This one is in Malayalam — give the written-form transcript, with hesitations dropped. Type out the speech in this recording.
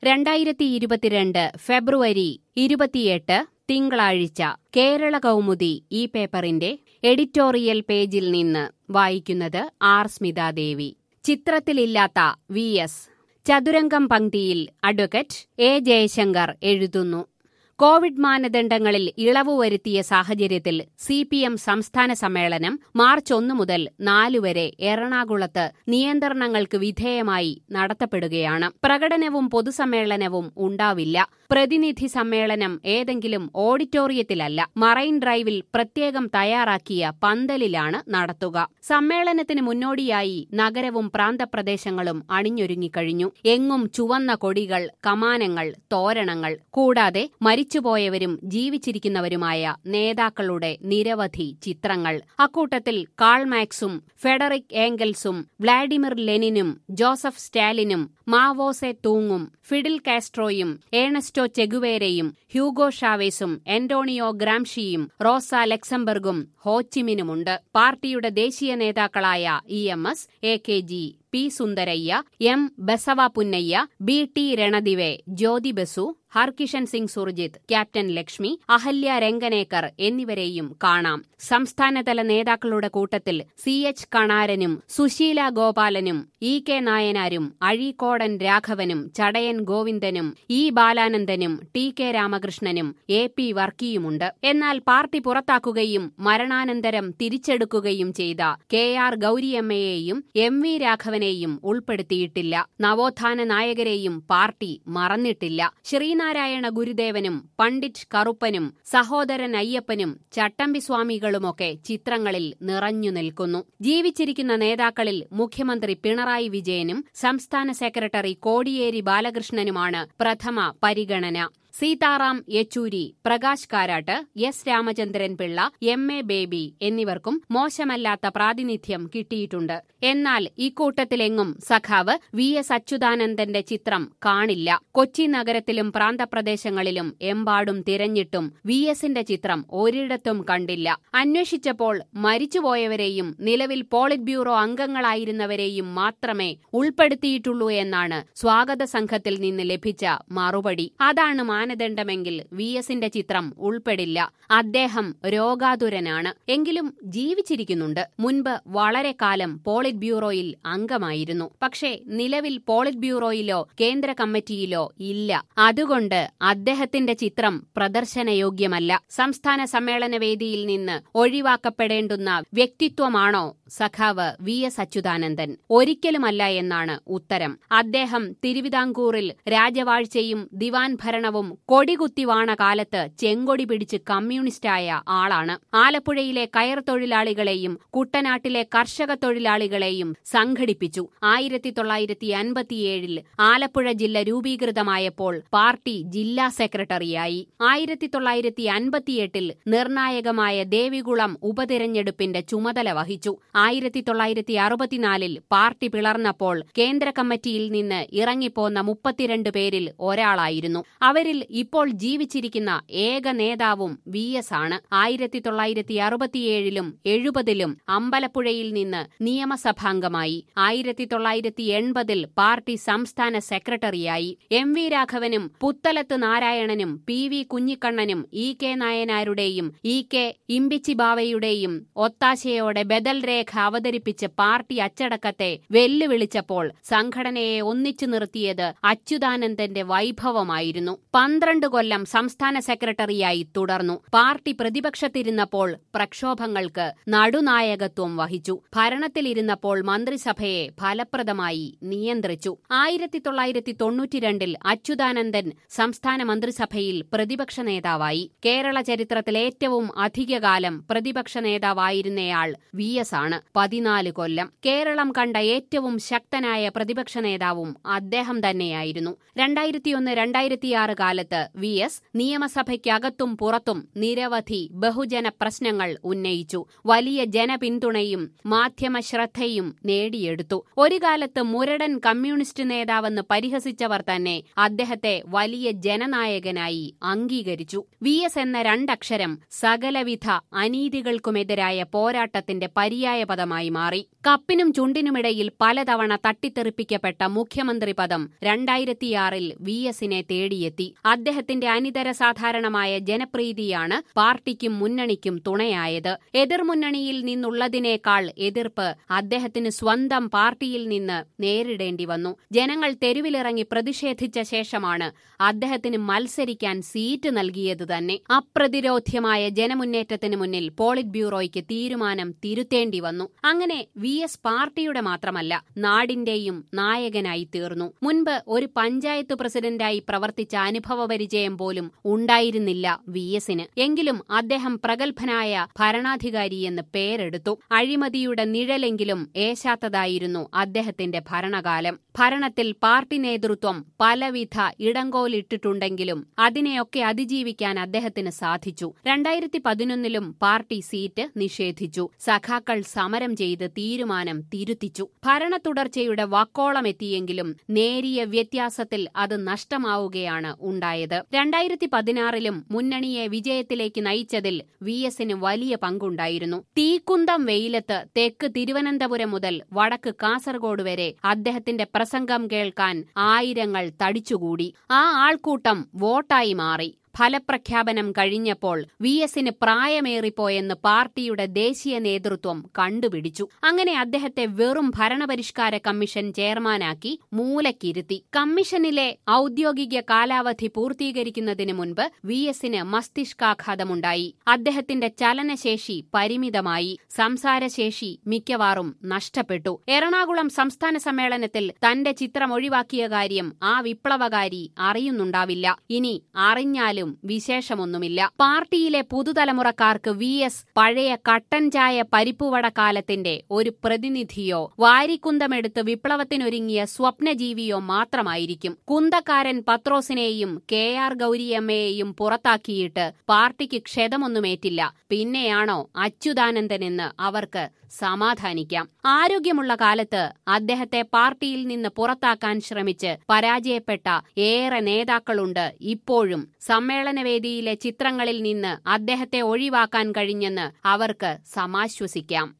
2022 ഫെബ്രുവരി 28 തിങ്കളാഴ്ച കേരള കൗമുദി ഈ പേപ്പറിന്റെ എഡിറ്റോറിയൽ പേജിൽ നിന്ന് വായിക്കുന്നത് ആർ സ്മിതാദേവി. ചിത്രത്തിലില്ലാത്ത VS. ചതുരംഗം പംക്തിയിൽ അഡ്വക്കേറ്റ് എ ജയശങ്കർ എഴുതുന്നു. കോവിഡ് മാനദണ്ഡങ്ങളിൽ ഇളവ് വരുത്തിയ സാഹചര്യത്തിൽ CPM സംസ്ഥാന സമ്മേളനം മാർച്ച് 1 മുതൽ 4 വരെ എറണാകുളത്ത് നിയന്ത്രണങ്ങൾക്ക് വിധേയമായി നടത്തപ്പെടുകയാണ്. പ്രകടനവും പൊതുസമ്മേളനവും ഉണ്ടാവില്ല. പ്രതിനിധി സമ്മേളനം ഏതെങ്കിലും ഓഡിറ്റോറിയത്തിലല്ല, മറൈൻ ഡ്രൈവിൽ പ്രത്യേകം തയ്യാറാക്കിയ പന്തലിലാണ് നടത്തുക. സമ്മേളനത്തിന് മുന്നോടിയായി നഗരവും പ്രാന്തപ്രദേശങ്ങളും അണിഞ്ഞൊരുങ്ങിക്കഴിഞ്ഞു. എങ്ങും ചുവന്ന കൊടികൾ, കമാനങ്ങൾ, തോരണങ്ങൾ, കൂടാതെ മരിച്ചുപോയവരും ജീവിച്ചിരിക്കുന്നവരുമായ നേതാക്കളുടെ നിരവധി ചിത്രങ്ങൾ. അക്കൂട്ടത്തിൽ കാൾ മാക്സും ഫെഡറിക് ഏംഗൽസും വ്ളാഡിമിർ ലെനിനും ജോസഫ് സ്റ്റാലിനും മാവോ സെ തൂങ്ങും ഫിഡിൽ കാസ്ട്രോയും ഏണസ്റ്റോ ചെഗുവേരയും ഹ്യൂഗോ ഷാവേസും എന്റോണിയോ ഗ്രാംഷിയും റോസ ലക്സംബർഗും ഹോച്ചിമിനുമുണ്ട്. പാർട്ടിയുടെ ദേശീയ നേതാക്കളായ EMS, AKG, P. Sundarayya, M. Basava Punnaiah, BT Ranadive, Jyoti Basu, Harkishan Singh Surjeet, captain Lakshmi, Ahalya Ranganekar എന്നിവരെയും കാണാം. സംസ്ഥാനതല നേതാക്കളുടെ കൂട്ടത്തിൽ CH കണാരനും Susheela ഗോപാലനും EK നായനാരും Azhikodan രാഘവനും Chadayan ഗോവിന്ദനും E. ബാലാനന്ദനും TK രാമകൃഷ്ണനും AP വർക്കിയുമുണ്ട്. എന്നാൽ പാർട്ടി പുറത്താക്കുകയും മരണാനന്തരം തിരിച്ചെടുക്കുകയും ചെയ്ത KR ഗൗരിയമ്മയെയും MV രാഘവനെയും ഉൾപ്പെടുത്തിയിട്ടില്ല. നവോത്ഥാന നായകരെയും പാർട്ടി മറന്നിട്ടില്ല. ശ്രീനാരായണ ഗുരുദേവനും പണ്ഡിറ്റ് കറുപ്പനും സഹോദരൻ അയ്യപ്പനും ചട്ടമ്പിസ്വാമികളുമൊക്കെ ചിത്രങ്ങളിൽ നിറഞ്ഞു നിൽക്കുന്നു. ജീവിച്ചിരിക്കുന്ന നേതാക്കളിൽ മുഖ്യമന്ത്രി പിണറായി വിജയനും സംസ്ഥാന സെക്രട്ടറി കോടിയേരി ബാലകൃഷ്ണനുമാണ് പ്രഥമ പരിഗണന. സീതാറാം യെച്ചൂരി, പ്രകാശ് കാരാട്ട്, S. രാമചന്ദ്രൻ പിള്ള, MA ബേബി എന്നിവർക്കും മോശമല്ലാത്ത പ്രാതിനിധ്യം കിട്ടിയിട്ടുണ്ട്. എന്നാൽ ഇക്കൂട്ടത്തിലെങ്ങും സഖാവ് VS അച്യുതാനന്ദന്റെ ചിത്രം കാണില്ല. കൊച്ചി നഗരത്തിലും പ്രാന്തപ്രദേശങ്ങളിലും എമ്പാടും തിരഞ്ഞിട്ടും VSന്റെ ചിത്രം ഒരിടത്തും കണ്ടില്ല. അന്വേഷിച്ചപ്പോൾ മരിച്ചുപോയവരെയും നിലവിൽ പോളിറ്റ് ബ്യൂറോ അംഗങ്ങളായിരുന്നവരെയും മാത്രമേ ഉൾപ്പെടുത്തിയിട്ടുള്ളൂ എന്നാണ് സ്വാഗത സംഘത്തിൽ നിന്ന് ലഭിച്ച മറുപടി. അതാണ് മാനദണ്ഡമെങ്കിൽ VSന്റെ ചിത്രം ഉൾപ്പെടില്ല. അദ്ദേഹം രോഗാതുരനാണ്, എങ്കിലും ജീവിച്ചിരിക്കുന്നുണ്ട്. മുൻപ് വളരെ കാലം പോളിറ്റ് ബ്യൂറോയിൽ അംഗമായിരുന്നു. പക്ഷേ നിലവിൽ പോളിറ്റ് ബ്യൂറോയിലോ കേന്ദ്ര കമ്മിറ്റിയിലോ ഇല്ല. അതുകൊണ്ട് അദ്ദേഹത്തിന്റെ ചിത്രം പ്രദർശനയോഗ്യമല്ല. സംസ്ഥാന സമ്മേളന വേദിയിൽ നിന്ന് ഒഴിവാക്കപ്പെടേണ്ടുന്ന വ്യക്തിത്വമാണോ സഖാവ് VS അച്യുതാനന്ദൻ? ഒരിക്കലുമല്ല എന്നാണ് ഉത്തരം. അദ്ദേഹം തിരുവിതാംകൂറിൽ രാജവാഴ്ചയും ദിവാൻ ഭരണവും കൊടികുത്തിവാണ കാലത്ത് ചെങ്കൊടി പിടിച്ച് കമ്മ്യൂണിസ്റ്റായ ആളാണ്. ആലപ്പുഴയിലെ കയർ തൊഴിലാളികളെയും കുട്ടനാട്ടിലെ കർഷക തൊഴിലാളികളെയും സംഘടിപ്പിച്ചു. 1957 ആലപ്പുഴ ജില്ല രൂപീകൃതമായപ്പോൾ പാർട്ടി ജില്ലാ സെക്രട്ടറിയായി. 1958 നിർണായകമായ ദേവികുളം ഉപതിരഞ്ഞെടുപ്പിന്റെ ചുമതല വഹിച്ചു. 1964 പാർട്ടി പിളർന്നപ്പോൾ കേന്ദ്ര കമ്മിറ്റിയിൽ നിന്ന് ഇറങ്ങിപ്പോന്ന 32 പേരിൽ ഒരാളായിരുന്നു. അവരിൽ ഇപ്പോൾ ജീവിച്ചിരിക്കുന്ന ഏക നേതാവും VS ആണ്. 1967 70 അമ്പലപ്പുഴയിൽ നിന്ന് നിയമസഭാംഗമായി. 1980 പാർട്ടി സംസ്ഥാന സെക്രട്ടറിയായി. MV രാഘവനും Puthalath നാരായണനും PV കുഞ്ഞിക്കണ്ണനും EK നായനാരുടെയും EK ഇമ്പിച്ചിബാവയുടെയും ഒത്താശയോടെ ബദൽ രേഖ അവതരിപ്പിച്ച് പാർട്ടി അച്ചടക്കത്തെ വെല്ലുവിളിച്ചപ്പോൾ സംഘടനയെ ഒന്നിച്ചു നിർത്തിയത് അച്യുതാനന്ദന്റെ വൈഭവമായിരുന്നു. 12 കൊല്ലം സംസ്ഥാന സെക്രട്ടറിയായി തുടർന്നു. പാർട്ടി പ്രതിപക്ഷത്തിരുന്നപ്പോൾ പ്രക്ഷോഭങ്ങൾക്ക് നടുനായകത്വം വഹിച്ചു. ഭരണത്തിലിരുന്നപ്പോൾ മന്ത്രിസഭയെ ഫലപ്രദമായി നിയന്ത്രിച്ചു. 1992 അച്യുതാനന്ദൻ സംസ്ഥാന മന്ത്രിസഭയിൽ പ്രതിപക്ഷ നേതാവായി. കേരള ചരിത്രത്തിൽ ഏറ്റവും അധികകാലം പ്രതിപക്ഷ നേതാവായിരുന്നയാൾ VS ആണ്. 14 കൊല്ലം. കേരളം കണ്ട ഏറ്റവും ശക്തനായ പ്രതിപക്ഷ നേതാവും അദ്ദേഹം തന്നെയായിരുന്നു. 2001-2006 കാലത്ത് കാലത്ത് വി.എസ്. നിയമസഭയ്ക്കകത്തും പുറത്തും നിരവധി ബഹുജന പ്രശ്നങ്ങൾ ഉന്നയിച്ചു. വലിയ ജനപിന്തുണയും മാധ്യമശ്രദ്ധയും നേടിയെടുത്തു. ഒരു കാലത്ത് മുരടൻ കമ്മ്യൂണിസ്റ്റ് നേതാവെന്ന് പരിഹസിച്ചവർ തന്നെ അദ്ദേഹത്തെ വലിയ ജനനായകനായി അംഗീകരിച്ചു. വി.എസ്. എന്ന രണ്ടക്ഷരം സകലവിധ അനീതികൾക്കുമെതിരായ പോരാട്ടത്തിന്റെ പര്യായപദമായി മാറി. കപ്പിനും ചുണ്ടിനുമിടയിൽ പലതവണ തട്ടിത്തെറിപ്പിക്കപ്പെട്ട മുഖ്യമന്ത്രി പദം 2006 വി.എസിനെ തേടിയെത്തി. അദ്ദേഹത്തിന്റെ അനിതര സാധാരണമായ ജനപ്രീതിയാണ് പാർട്ടിക്കും മുന്നണിക്കും തുണയായത്. എതിർമുന്നണിയിൽ നിന്നുള്ളതിനേക്കാൾ എതിർപ്പ് അദ്ദേഹത്തിന് സ്വന്തം പാർട്ടിയിൽ നിന്ന് നേരിടേണ്ടി വന്നു. ജനങ്ങൾ തെരുവിലിറങ്ങി പ്രതിഷേധിച്ച ശേഷമാണ് അദ്ദേഹത്തിന് മത്സരിക്കാൻ സീറ്റ് നൽകിയത് തന്നെ. അപ്രതിരോധ്യമായ ജനമുന്നേറ്റത്തിന് മുന്നിൽ പോളിറ്റ് ബ്യൂറോയ്ക്ക് തീരുമാനം തിരുത്തേണ്ടി വന്നു. അങ്ങനെ വി.എസ്. പാർട്ടിയുടെ മാത്രമല്ല നാടിന്റെയും നായകനായി തീർന്നു. മുൻപ് ഒരു പഞ്ചായത്ത് പ്രസിഡന്റായി പ്രവർത്തിച്ച അനുഭവപരിചയം പോലും ഉണ്ടായിരുന്നില്ല വി.എസിന്. എങ്കിലും അദ്ദേഹം പ്രഗത്ഭനായ ഭരണാധികാരിയെന്ന് പേരെടുത്തു. അഴിമതിയുടെ നിഴലെങ്കിലും ഏശാത്തതായിരുന്നു അദ്ദേഹത്തിന്റെ ഭരണകാലം. ഭരണത്തിൽ പാർട്ടി നേതൃത്വം പലവിധ ഇടങ്കോലിട്ടിട്ടുണ്ടെങ്കിലും അതിനെയൊക്കെ അതിജീവിക്കാൻ അദ്ദേഹത്തിന് സാധിച്ചു. 2011 പാർട്ടി സീറ്റ് നിഷേധിച്ചു. സഖാക്കൾ സമരം ചെയ്ത് തീരുമാനം തിരുത്തിച്ചു. ഭരണ തുടർച്ചയുടെ വക്കോളമെത്തിയെങ്കിലും നേരിയ വ്യത്യാസത്തിൽ അത് നഷ്ടമാവുകയാണ് ഉണ്ടായത്. 2016 മുന്നണിയെ വിജയത്തിലേക്ക് നയിച്ചതിൽ വി.എസിന് വലിയ പങ്കുണ്ടായിരുന്നു. തീക്കുന്തം വെയിലത്ത് തെക്ക് തിരുവനന്തപുരം മുതൽ വടക്ക് കാസർഗോഡ് വരെ അദ്ദേഹത്തിന്റെ പ്രസംഗം കേൾക്കാൻ ആയിരങ്ങൾ തടിച്ചുകൂടി. ആ ആൾക്കൂട്ടം വോട്ടായി മാറി. ഫലപ്രഖ്യാപനം കഴിഞ്ഞപ്പോൾ വി.എസിന് പ്രായമേറിപ്പോയെന്ന് പാർട്ടിയുടെ ദേശീയ നേതൃത്വം കണ്ടുപിടിച്ചു. അങ്ങനെ അദ്ദേഹത്തെ വെറും ഭരണപരിഷ്കാര കമ്മീഷൻ ചെയർമാനാക്കി മൂലക്കിരുത്തി. കമ്മീഷനിലെ ഔദ്യോഗിക കാലാവധി പൂർത്തീകരിക്കുന്നതിന് മുൻപ് വി.എസിന് മസ്തിഷ്കാഘാതമുണ്ടായി. അദ്ദേഹത്തിന്റെ ചലനശേഷി പരിമിതമായി. സംസാരശേഷി മിക്കവാറും നഷ്ടപ്പെട്ടു. എറണാകുളം സംസ്ഥാന സമ്മേളനത്തിൽ തന്റെ ചിത്രം ഒഴിവാക്കിയ കാര്യം ആ വിപ്ലവകാരി അറിയുന്നുണ്ടാവില്ല. ഇനി അറിഞ്ഞാലും വിശേഷമൊന്നുമില്ല. പാർട്ടിയിലെ പുതുതലമുറക്കാർക്ക് വി.എസ്. പഴയ കട്ടൻ ചായ പരിപ്പുവട കാലത്തിന്റെ ഒരു പ്രതിനിധിയോ വാരിക്കുന്തമെടുത്ത് വിപ്ലവത്തിനൊരുങ്ങിയ സ്വപ്നജീവിയോ മാത്രമായിരിക്കും. കുന്തക്കാരൻ പത്രോസിനെയും കെ.ആർ. ഗൗരിയമ്മയെയും പുറത്താക്കിയിട്ട് പാർട്ടിക്ക് ക്ഷതമൊന്നുമേറ്റില്ല. പിന്നെയാണോ അച്യുതാനന്ദനെന്ന് അവർക്ക് സമാധാനിക്കാം. ആരോഗ്യമുള്ള കാലത്ത് അദ്ദേഹത്തെ പാർട്ടിയിൽ നിന്ന് പുറത്താക്കാൻ ശ്രമിച്ച് പരാജയപ്പെട്ട ഏറെ നേതാക്കളുണ്ട് ഇപ്പോഴും. സമ്മേളനവേദിയിലെ ചിത്രങ്ങളിൽ നിന്ന് അദ്ദേഹത്തെ ഒഴിവാക്കാൻ കഴിഞ്ഞെന്ന് അവർക്ക് സമാശ്വസിക്കാം.